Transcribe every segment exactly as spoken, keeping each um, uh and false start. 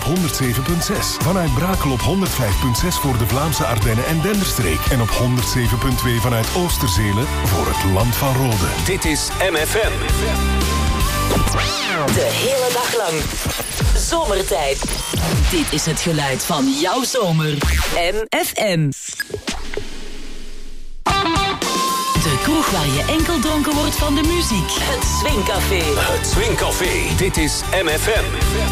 honderd zeven punt zes. Vanuit Brakel op honderd vijf punt zes voor de Vlaamse Ardennen en Denderstreek. En op honderd zeven punt twee vanuit Oosterzelen voor het Land van Rode. Dit is M F M. De hele dag lang. Zomertijd. Dit is het geluid van jouw zomer. M F M. De kroeg waar je enkel dronken wordt van de muziek. Het Swingcafé. Het Swingcafé. Dit is M F M.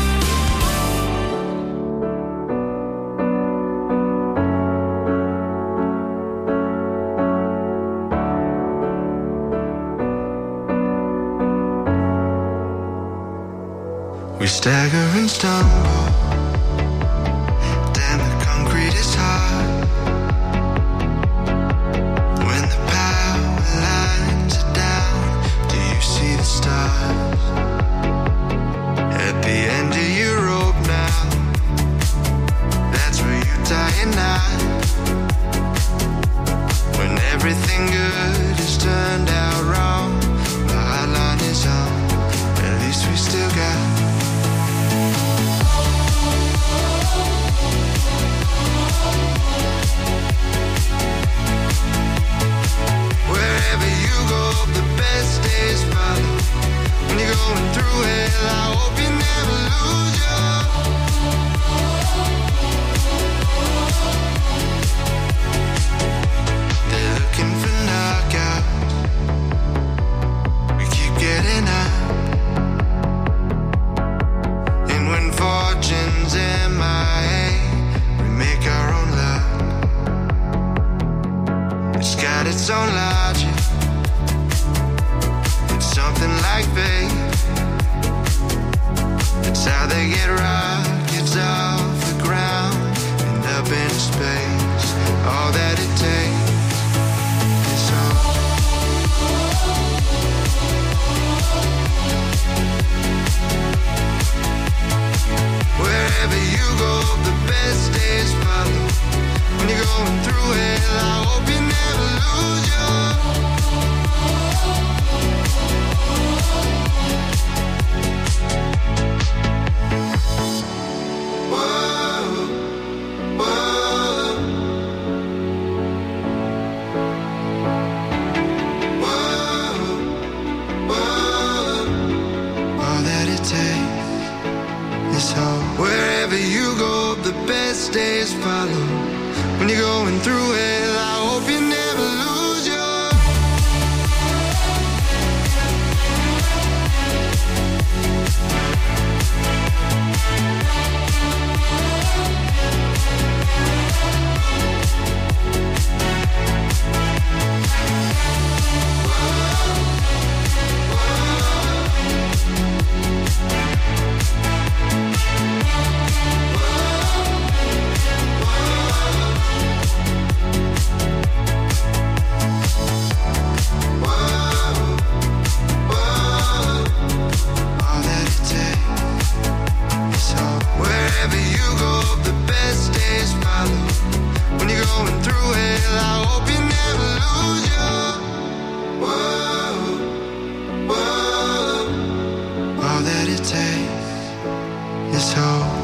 We stagger and stumble. Damn, the concrete is hard. When the power lines are down, do you see the stars? At the end of your rope now, that's where you tie a knot. When everything good has turned out wrong, the hotline is on. At least we still got wherever you go, the best days follow. When you're going through hell, I hope you never lose your. They're looking for knockout. We keep getting up. And when fortune's M I A, we make our own luck. It's got its own logic. It's something like faith. It's how they get rockets off the ground and up into space. All that it takes is hope. Wherever you go, the best days follow. When you're going through hell, I hope you never lose your. Whoa, whoa, whoa, whoa. All that it takes is hope. Wherever you go, the best days follow. When you're going through hell, I hope you never lose your. Wherever you go, the best days follow. When you're going through hell, I hope you never lose your. Whoa, whoa. All that it takes is hope.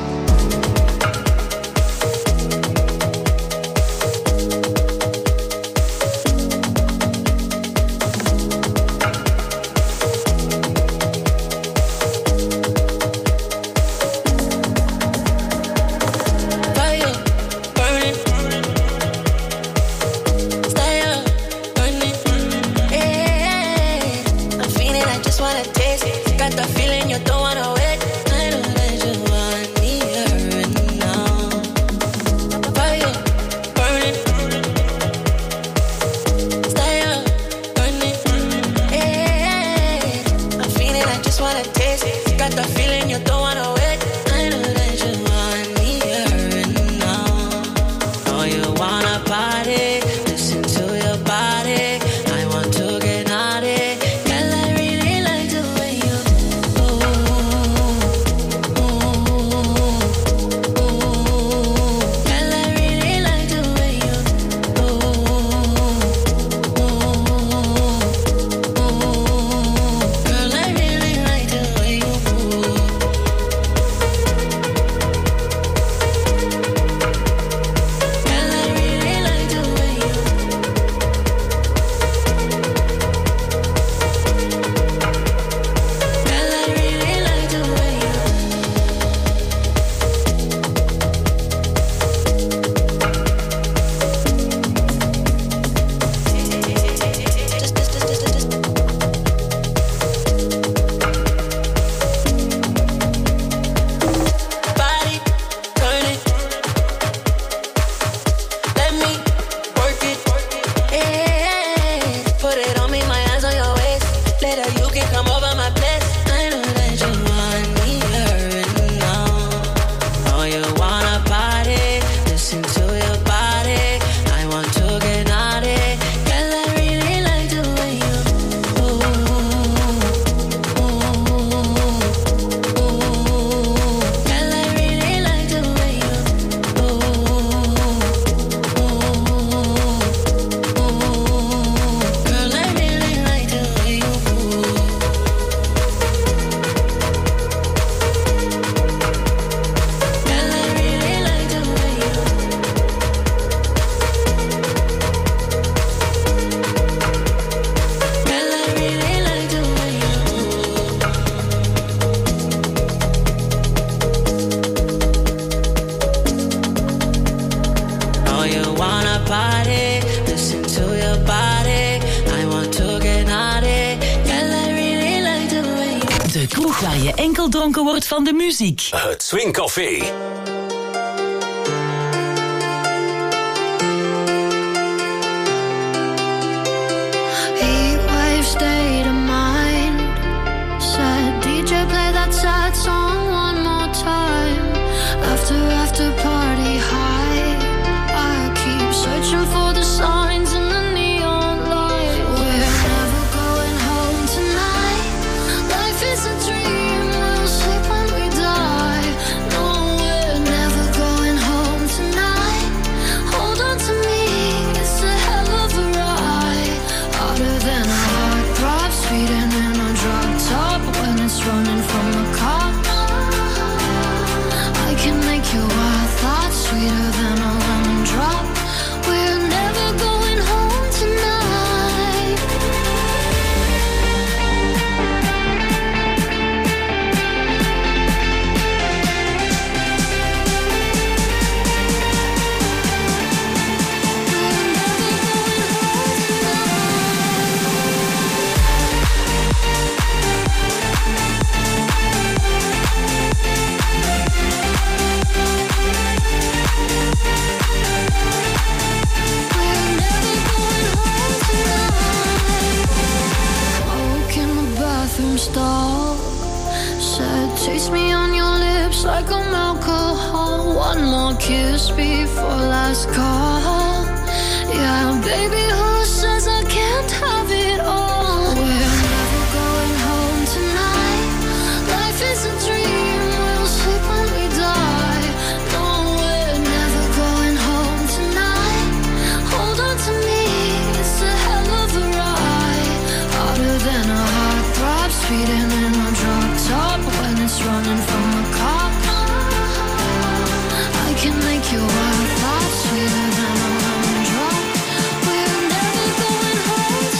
Wanna taste it, got the feeling you don't wanna wait. I know that you want kroeg waar je enkel dronken wordt van de muziek. Het Swing Café. State of mind. Said D J play that sad song one more time. After after party high, I keep searching for the signs in the neon light. We're never going home tonight. Life is a dream, we'll sleep when we die. No, we're never going home tonight. Hold on to me, it's a hell of a ride. Harder than a speeding in a drop top when it's running from the cop. I can make your wild thoughts sweeter than a lemon drop. We're never going home tonight. Stall. Said, taste me on your lips like I'm alcohol. One more kiss before last call. Yeah, baby, who says I can't have it all? We're never going home tonight. Life is a dream, we'll sleep when we die. No, we're never going home tonight. Hold on to me, it's a hell of a ride. Harder than a heart throb, speeding in a drop top when it's running from a cop. I can make your wild thoughts sweeter than a lemon drop. We're never going home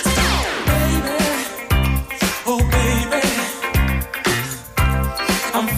I'm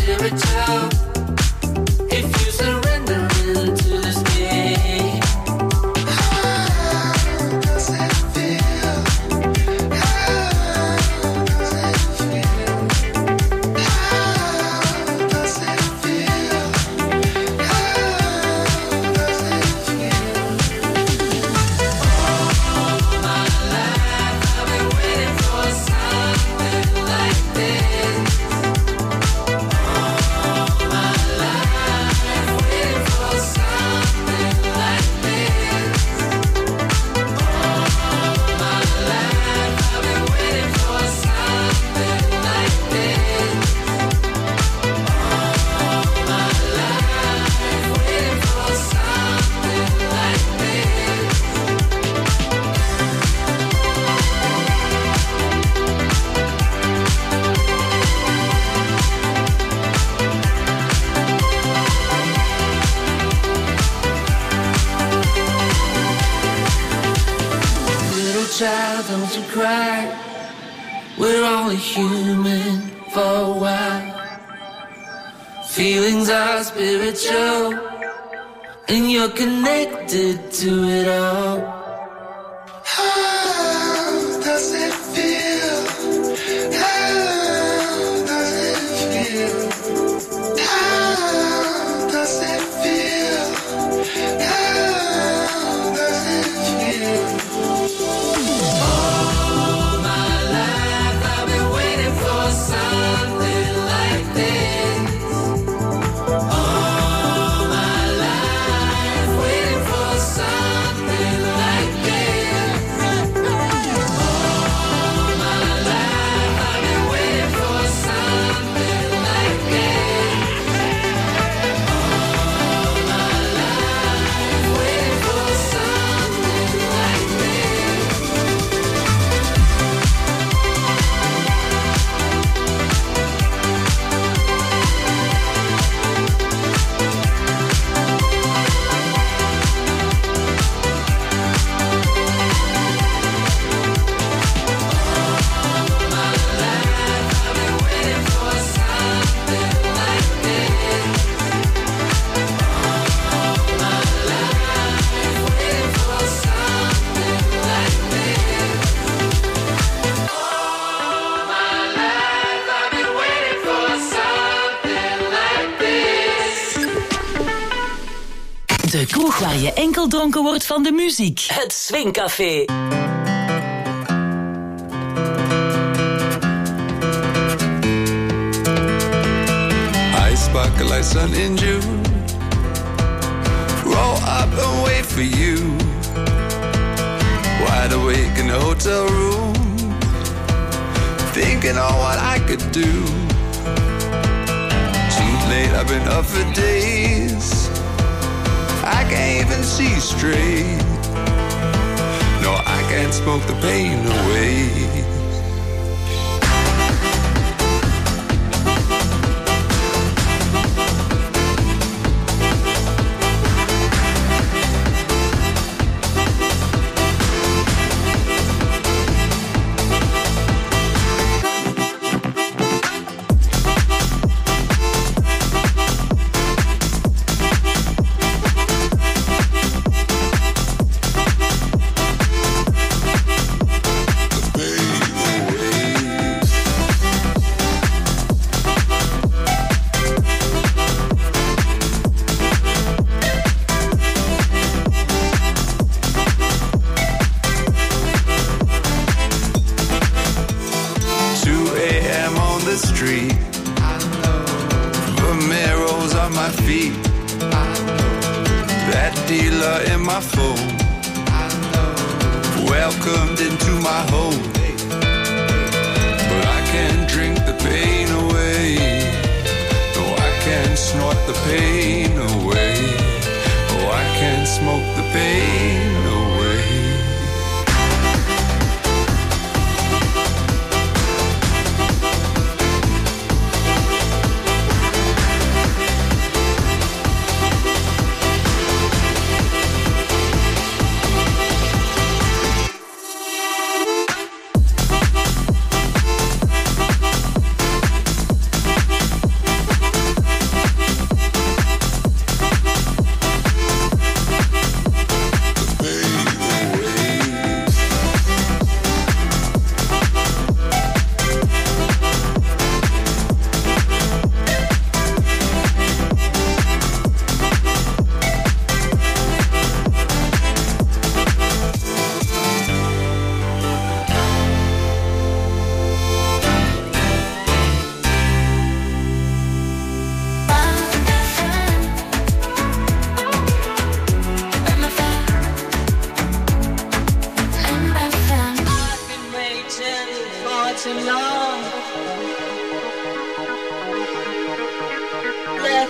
spiritual. If you surrender into this game, how does it feel? How does it feel? How does it feel? How does it feel? All my life I've been waiting for something like this. All my life waiting for something like this. All my life I've been waiting for something like this. All my life waiting for something like this. Little child, don't you cry. We're only human for a while. Feelings are spiritual, and you're connected to it all. How does it feel? How does it feel? How does it feel? How does it feel? All my life I've been waiting for something like this. All my life waiting for something like this. All my life I've been waiting for something like this. All my life waiting for something like this. De kroeg waar je enkel dronken wordt van de muziek. Het Swingcafé. I sparkle like sun in June. Roll up and wait for you. Wide awake in the hotel room, thinking on what I could do. Too late, I've been up for days. I can't even see straight. No, I can't smoke the pain away.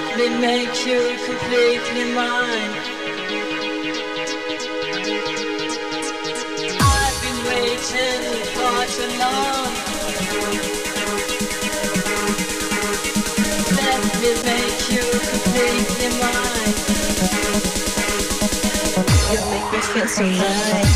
Let me make you completely mine. I've been waiting for too long. Let me make you completely mine. You make me feel so right.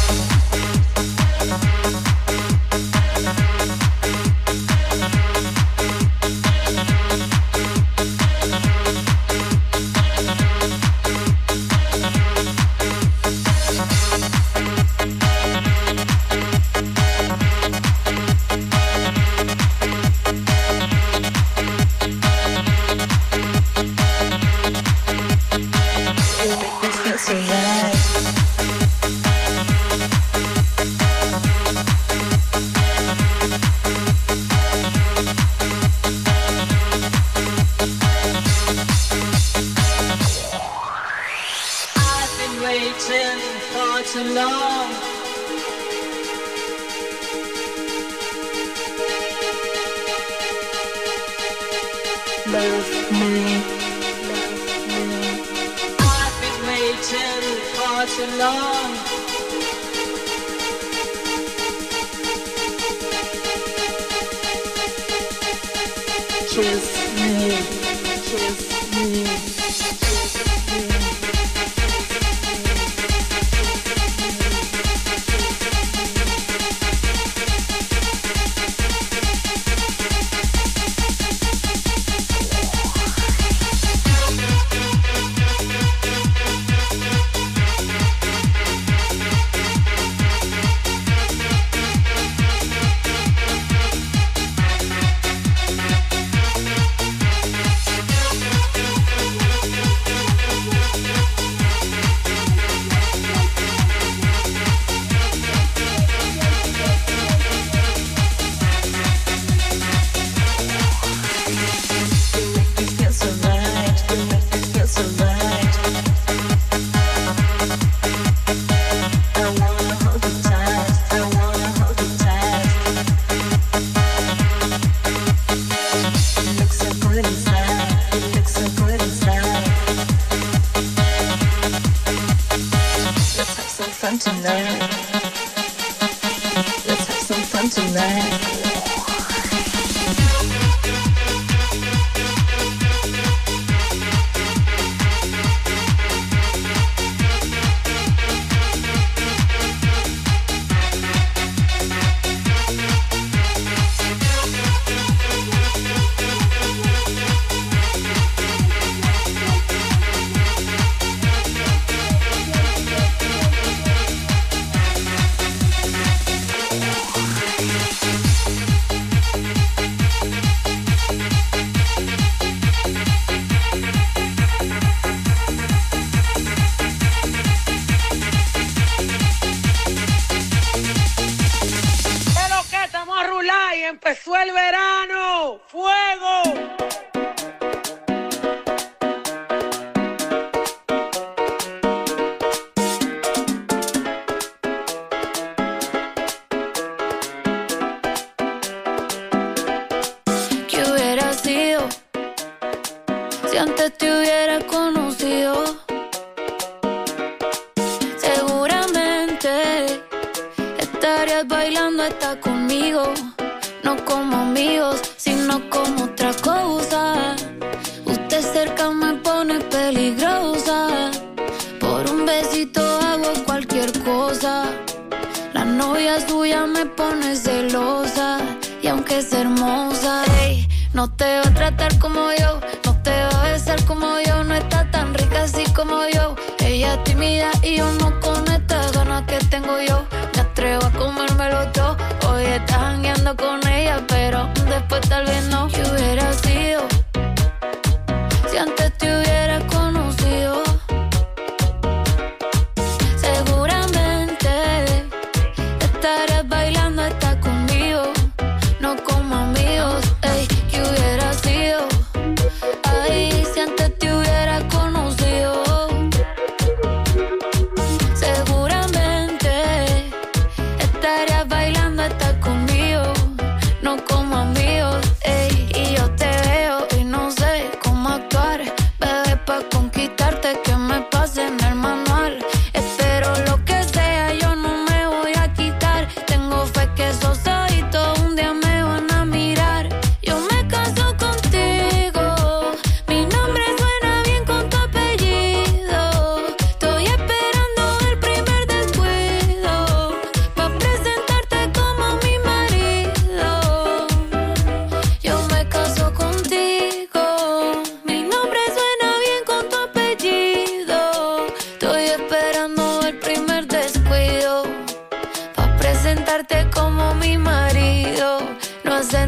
Bailando hasta conmigo, no como amigos, ey, y yo te veo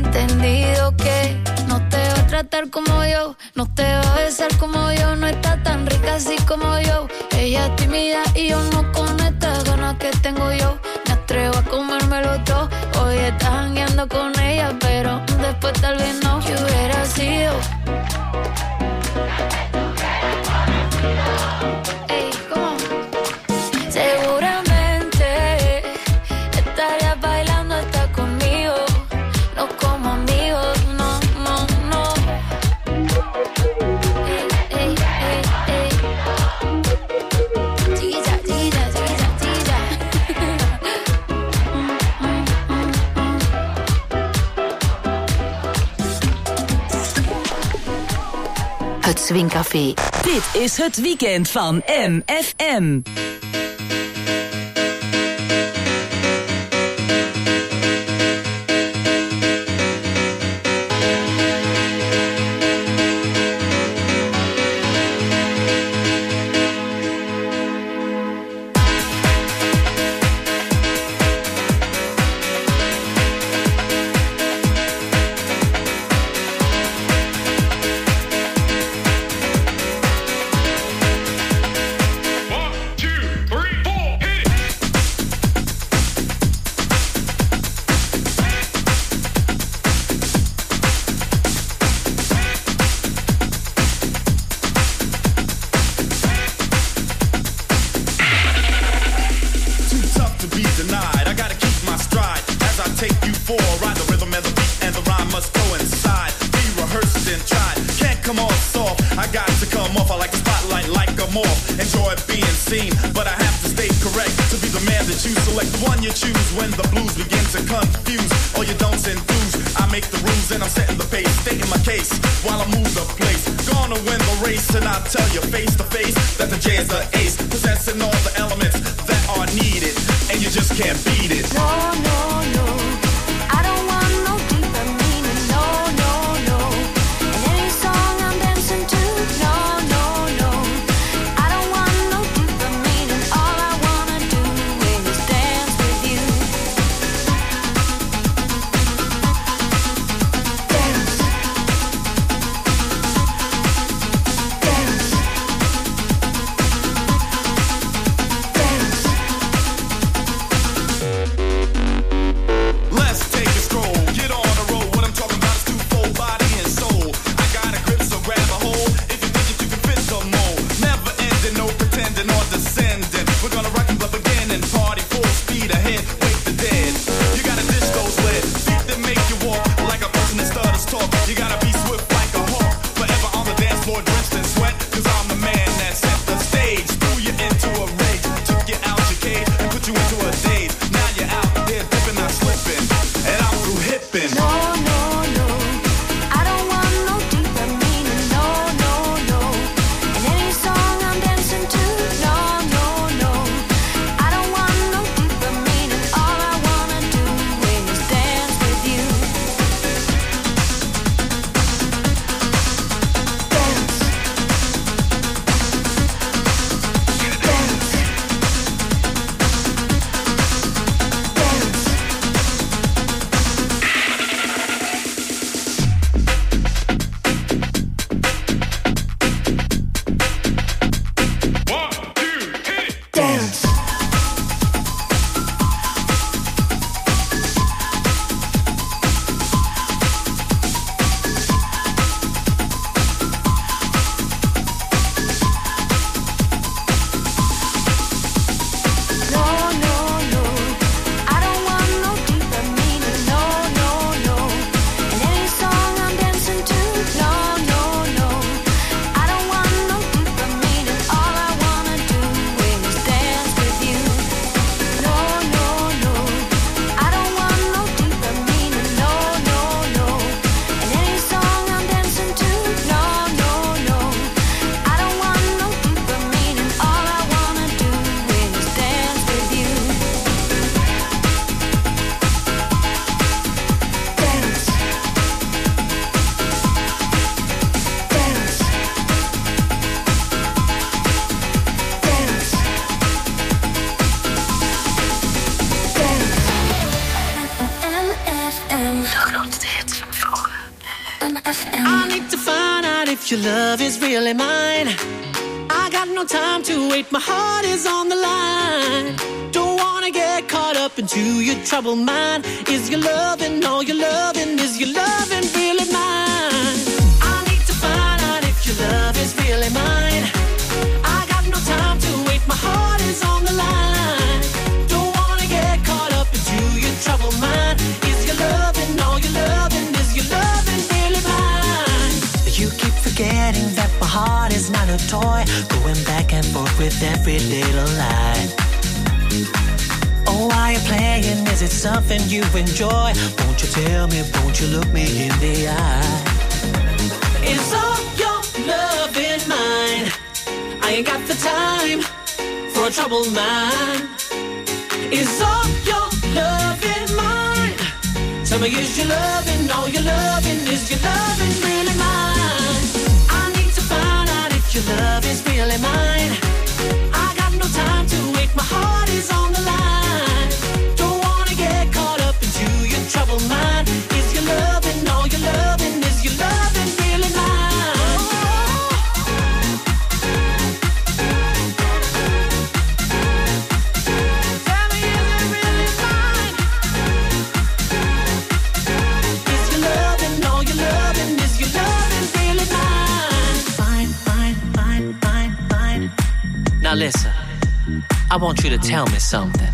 entendido que no te va a tratar como yo, no te va a besar como yo, no está tan rica así como yo. Ella es tímida y yo no con estas ganas que tengo yo. Me atrevo a comérmelo todo. Hoy estás jangueando con ella, pero después tal vez no. ¿Qué hubiera sido? Ey, ¿cómo? Seguramente estarías bailando hasta conmigo. No como amigos, no, no, no. Ey, ey, ey, ey. Chiquilla, chiquilla, chiquilla, chiquilla. Het Swingcafé. Dit is het weekend van M F M. if your love is really mine. I got no time to wait, my heart is on the line. Don't wanna get caught up into your troubled mind. Is your loving, all your loving, is your loving really mine? I need to find out if your love is really mine. I got no time to wait, my heart is on the line. Don't wanna get caught up into your troubled mind. Is your loving, all your loving, is your loving really mine? You keep forgetting that my heart is not a toy, going back and forth with every little lie. Oh, why you playing? Is it something you enjoy? Won't you tell me, won't you look me in the eye? Is all your love in mine? I ain't got the time for a troubled mind. Is all your love in mine? Tell me, is your loving, all your loving, is your loving really mine? I need to find out if your love is really mine. I got no time to wait, my heart is on the line. Don't wanna get caught up into your troubled mind. Is your loving, all your loving, is your loving really mine? Tell me, is it really mine? Is your loving, all your loving, is your loving really mine? Fine, fine, fine, fine, fine. Now listen, I want you to tell me something.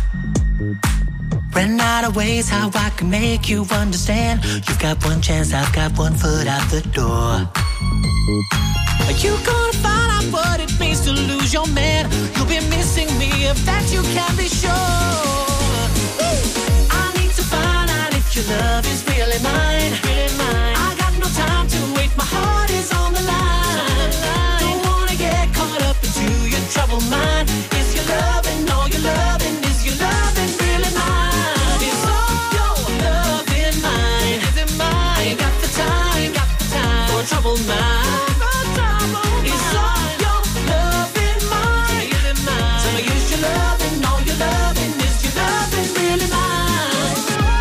Ran out of ways how I can make you understand. You've got one chance, I've got one foot out the door. Are you gonna find out what it means to lose your man? You'll be missing me, if that you can be sure. I need to find out if your love is really mine. Really mine. I got no time to wait, my heart is on the line. Don't wanna get caught up into your troubled mind. Is your loving, all your loving, is your loving really mine? Is all your love in mine? Is it mine? I ain't got the time, got the time for a troubled mind. Is all your love in mine? Is it mine? Tell me, is your loving, all your loving, is your loving really mine?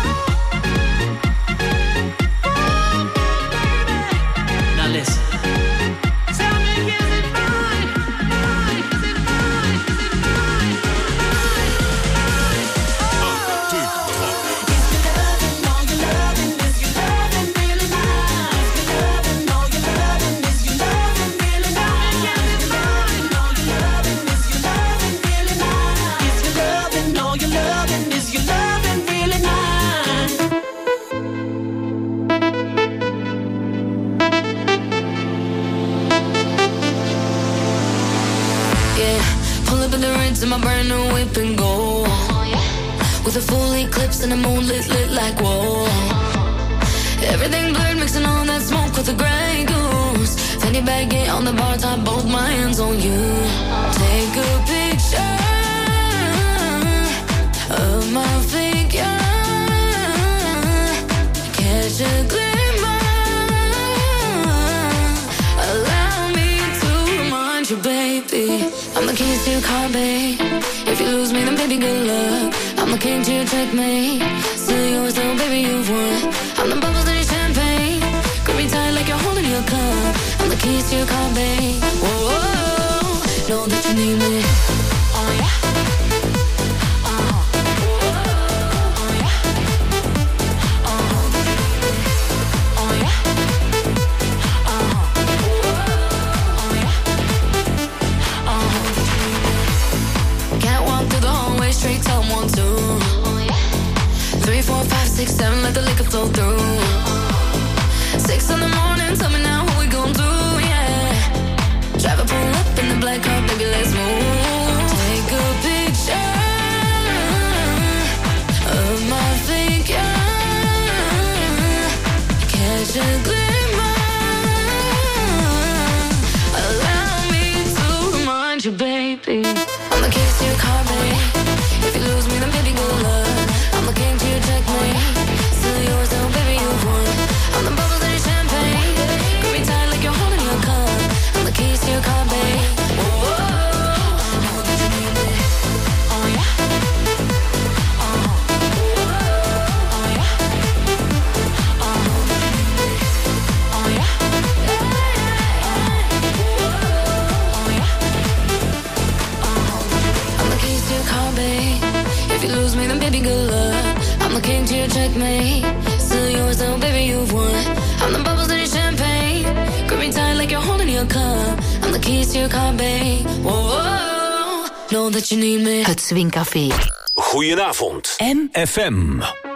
Now listen. Tell me, is it mine? Mine? Is it mine? Is it mine? Is your loving, all your loving, is your loving really mine? Is your loving, all your loving, is your loving really mine? Is your loving, all your loving, is your loving really mine? Is your loving, all your loving, is your loving really mine? Yeah, pull up in the rinse in my brand new whip and go. With a full eclipse and the moon lit, lit like whoa. Everything blurred, mixing all that smoke with the Grey Goose. Fanny baggy on the bar top, both my hands on you. Take a picture of my figure. Catch a glimmer. Allow me to remind you, baby, I'm the keys to your car, babe. If you lose me, then baby, good luck. I'm the king to your checkmate. Still yours, though, baby, you've won. I'm the bubbles in your champagne. Grip me tight like you're holding your cup. I'm the keys to your car, babe. Whoa, whoa, whoa. Know that you need me. Oh, yeah. Uh-huh. Oh, yeah. Uh-huh. Oh, yeah. Uh-huh. Oh, yeah. Uh-huh. Can't walk through the hallway, straight tell 'em one, two. Three, four, five, six, seven, let the liquor flow through. Six in the morning, tell me now what we gon' do, yeah. Drive a pull up in the black car, baby, let's move. Take a picture of my figure. Catch a glimmer. Allow me to remind you, baby, I'm the keys to your car, baby. If you lose me, then baby, good luck. I'm the king to your checkmate. Still yours, though, baby, you've won. I'm the bubbles in your champagne. Grip me tight like you're holding your cup. I'm the keys to your car, babe. Whoa, whoa, whoa. Know that you need me. Oh, yeah. Uh-huh. Oh, yeah. Uh-huh. Oh, yeah. Yeah, yeah. checkmate. Still yours though, baby, you've won. I'm the bubbles in your champagne. Grip me tight like you're holding your cup. I'm the keys to your car, babe. Whoa, whoa, know that you need me. Het Swingcafé. Goedenavond. M F M.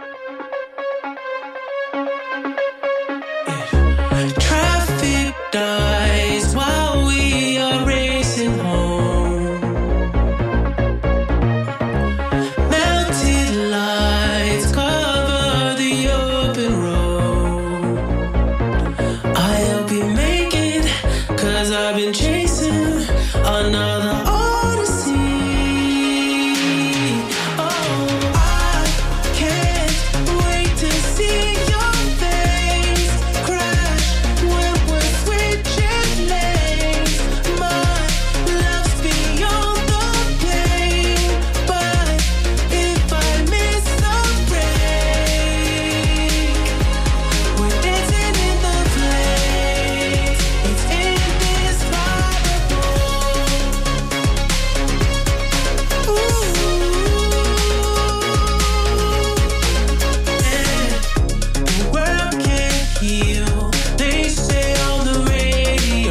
Traffic dies while we are racing home. Melted lights cover the open road. I help you make it, 'cause I've been chasing another odyssey. Oh, I can't wait to see your face crash when we're switching lanes. My love's beyond the pain, but if I miss the break, we're dancing in the flames. It's indescribable. Ooh, the world can't heal, they say on the radio.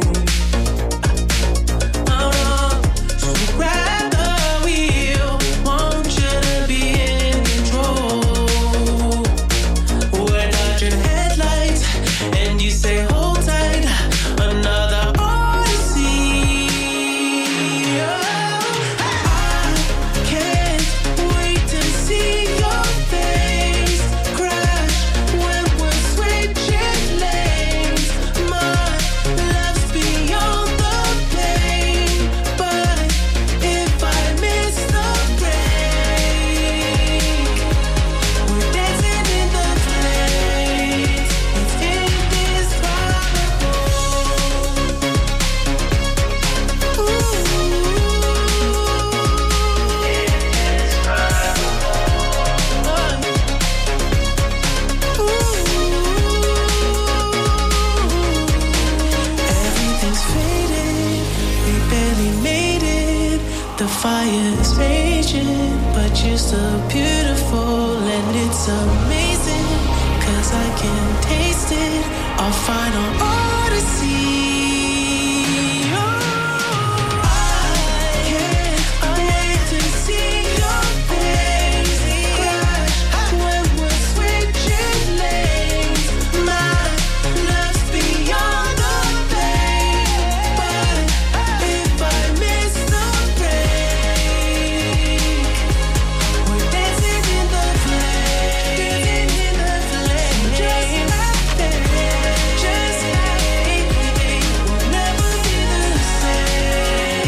Oh no, so grab the wheel, want you to be in control. We're not your headlights, and you say hold tight, another odyssey. Oh, I can't wait to see your face crash when we're switching lanes. My love's beyond the pain, but if I miss the break, we're dancing in the flames. It's indescribable. Ooh, everything's faded, we barely made it. The fire's raging, but you're still beautiful, and it's amazing, 'cause I can taste it, our final odyssey. Oh, I can't wait to see your face crash when we're switching lanes. My love's beyond the pain, but if I miss the break, we're dancing in the flames, in the flames. Just like that, just like we'll never be the same.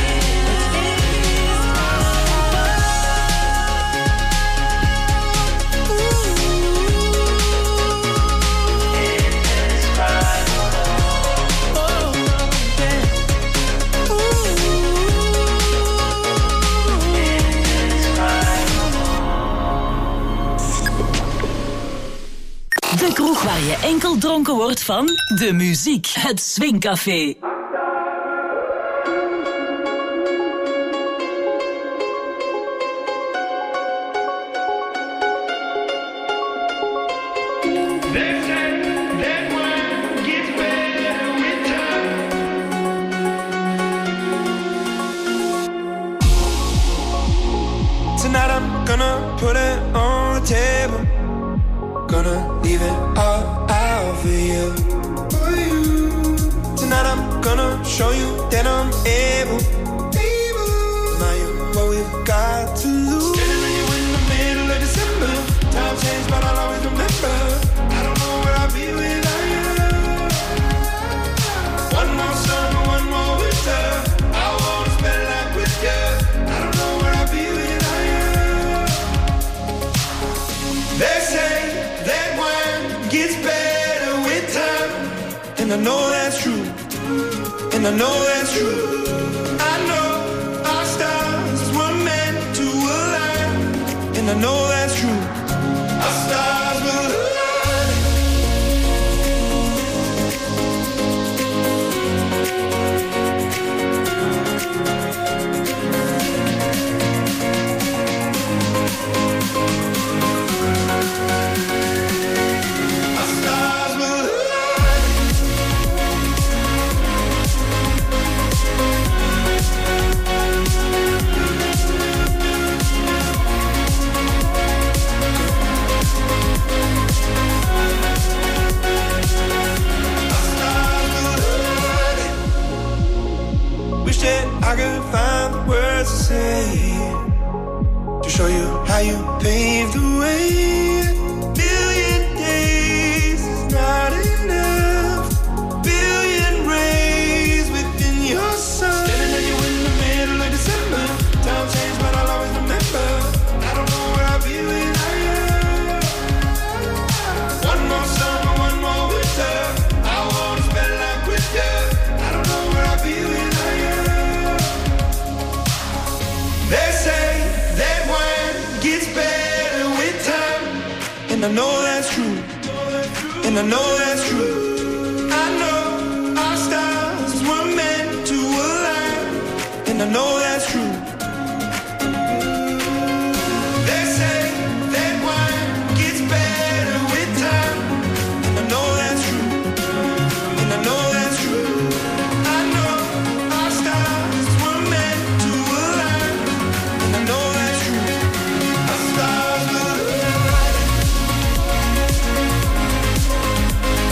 De kroeg waar je enkel dronken wordt van de muziek. Het Swingcafé. Tonight I'm gonna put it on the table. Gonna leave it all out for you. Tonight I'm gonna show you that I'm able. Now you're what we've got to lose. Standing with you in the middle of December. Time changed, but I'll always remember. I don't know where I'll be without you. One more summer, one more winter. I wanna spend life with you. I don't know where I'll be without you. They say that wine gets better with time, and I know that's true, and I know that's true. I know our stars were meant to align, and I know that's true. Our stars will align. I could find the words to say to show you how you paved the way. Billion days is not enough. Billion rays within your sun. Standing at you in the middle of December. Time changed, but I'll always remember. I don't know where I'll be when I am. One more summer, one more winter. I wanna spend life with you. I don't know where I'll be when I am. They say that wine gets better with time, and I know that's true. And I know that's true. I know our stars were meant to align, and I know that's true. They say that wine gets better with time, and I know that's true. And I know that's true. I know our stars were meant to align, and I know that's true. Our stars will align.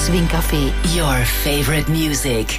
Swing Café, your favorite music.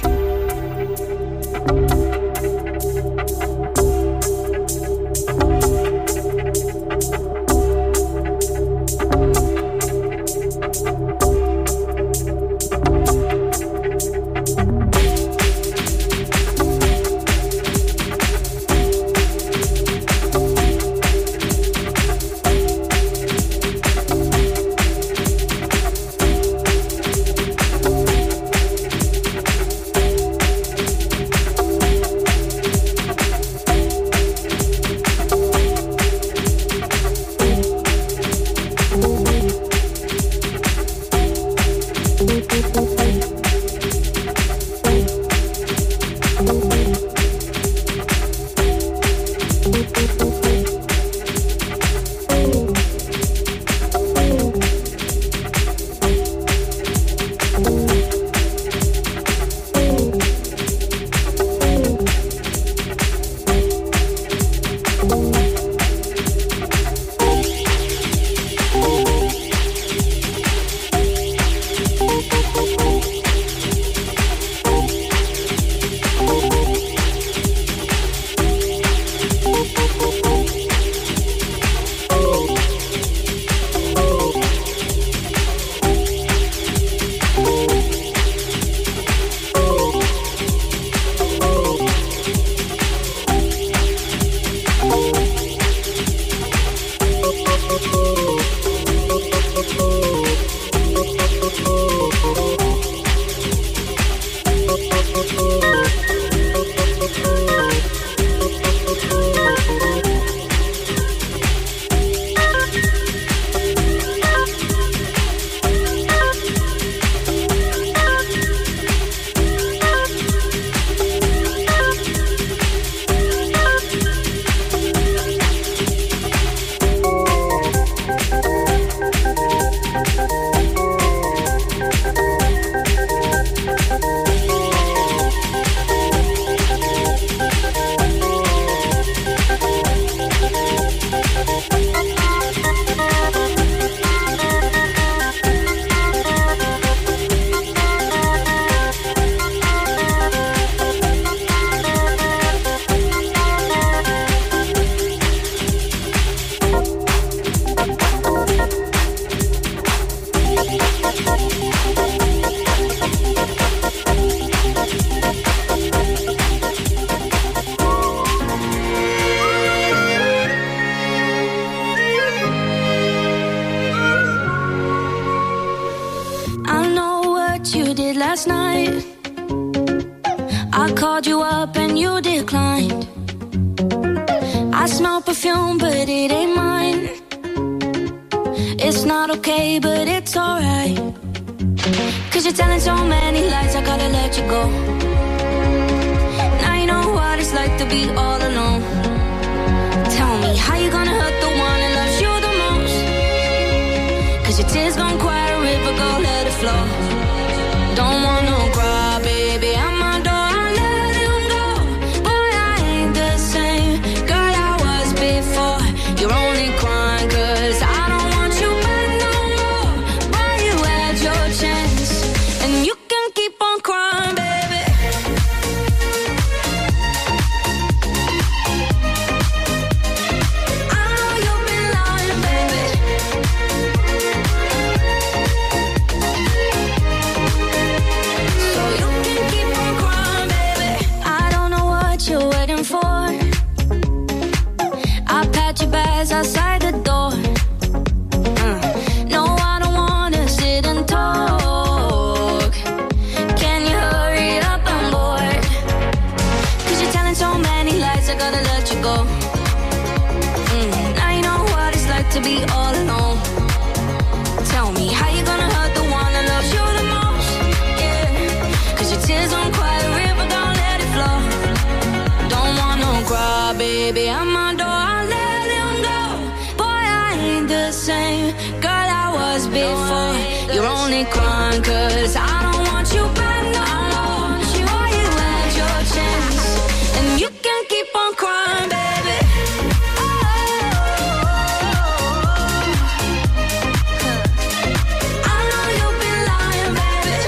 I know you've been lying, baby.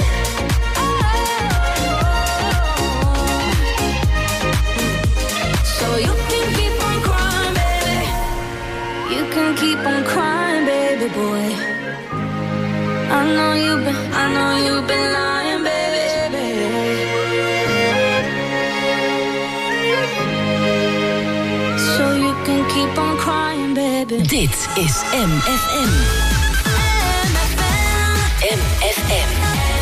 know you've been, I know you've been lying, baby. So you can keep on crying, baby. Dit is M F M. M F M.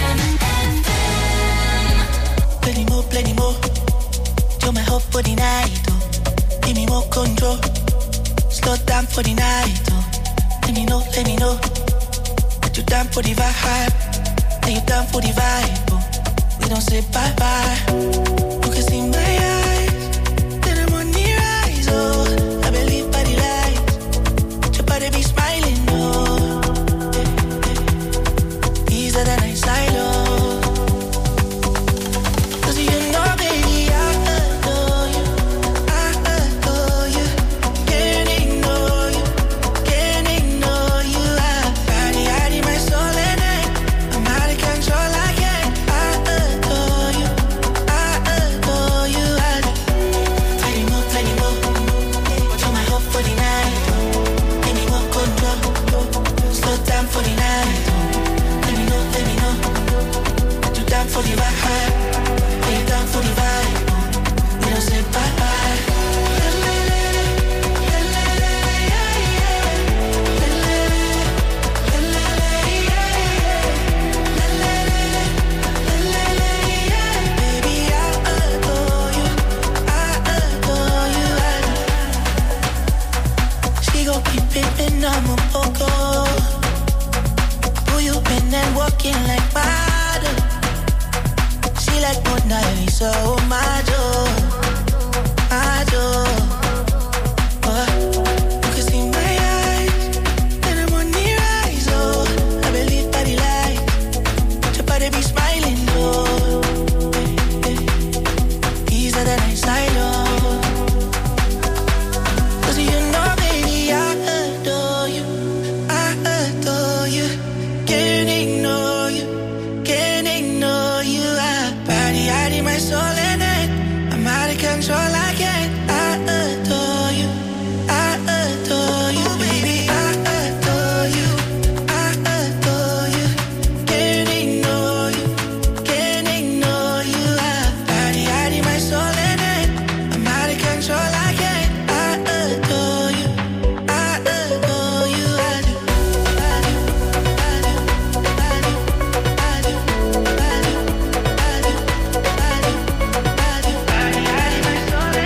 Plenty more, plenty more. You're my hope for the night, oh. Give me more control. Slow down for the night, oh. Let me know, let me know that you're down for the vibe. That you're down for the vibe, oh. We don't say bye-bye. You can see my eyes, then I'm on the rise, oh. I believe by the lights, your body be smiling, oh. Easier than I silo. Cause you know, baby, I adore you. I adore you. Can't ignore you. Can't ignore you. I body, I need my soul and I, I'm out of control. I can't. I adore you. I adore you. I plenty more, plenty more. But you're my hope for the night. Give me more control. Slow down for the night. Let me know, let me know that you're down for the vibe. That you're down for the vibe. We don't say bye-bye. Baby, I adore you. I adore you. She gon' keep pimpin', I'm a poco. Who you been and walking like model? She like Mona Lisa, oh my Joe, my Joe. Oh, you can see my eyes, then I'm on the rise, oh. I believe by the light, your body be smiling, oh. Easier than I silo. Cause you know, baby, I adore you. I adore you. Can't ignore you. Can't ignore you. I body, I need my soul and I, I'm out of control. I can't. I adore you. I adore you, baby. I adore you. I adore you. Can't ignore you. Can't ignore you. I body, I need my soul and I, I'm out of control. I can't. I adore you. I adore you. I do. I do. I do. I do. I do. I do. I do. I do. I do. I need my soul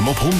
F M op honderd.